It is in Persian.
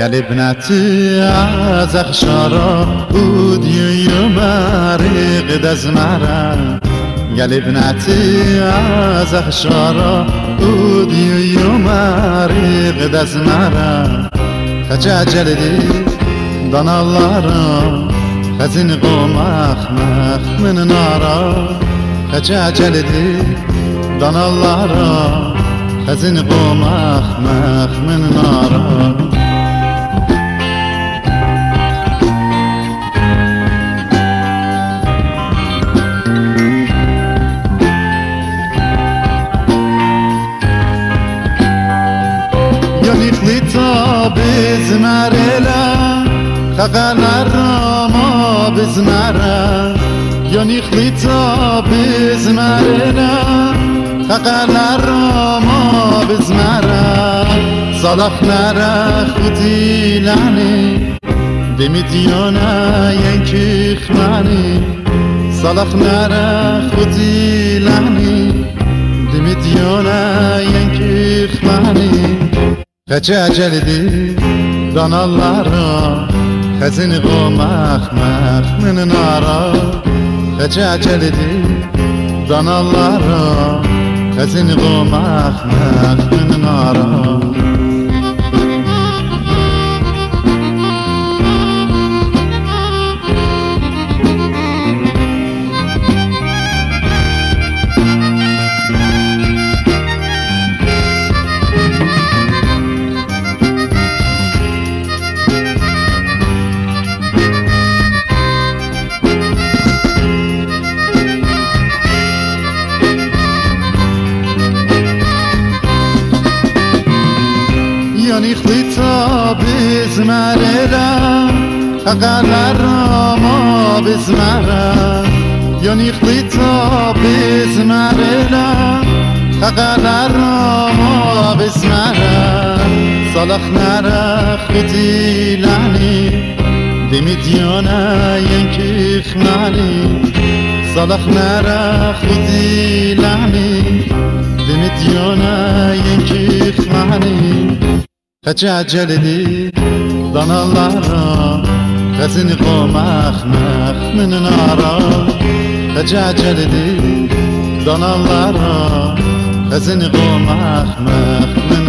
يلي بناتي عزق شارا ودي يمارق دزمارا يلي بناتي عزق شارا ودي يمارق دزمارا خجا جلدي دانالارا خزين قومخ مخ من نارا خجا جلدي دانالارا خزين قومخ مخ من نارا يخليتا بزمرلا خقلر ما بزمرا يخليتا بزمرلا خقلر ما بزمرا صدق نرا خودي لعني دميتيانا ينكي خماني صدق نرا خودي لعني دميتيانا ينكي خماني خجا جلدي دانالارا خزين قومخ مخ من نارا خجا جلدي دانالارا خزين قومخ مخ من نارا يخليتا بزمرلا خقلر ما بزمرا يخليتا بزمرلا خقلر ما بزمرا صالح نرا خودي لعني دميديانا ينكي خماني صالح نرا خودي لعني دميديانا ينكي خماني خجا جلدي دانالارا خزين قومخ مخ من نارا خجا جلدي دانالارا خزين قومخ مخ من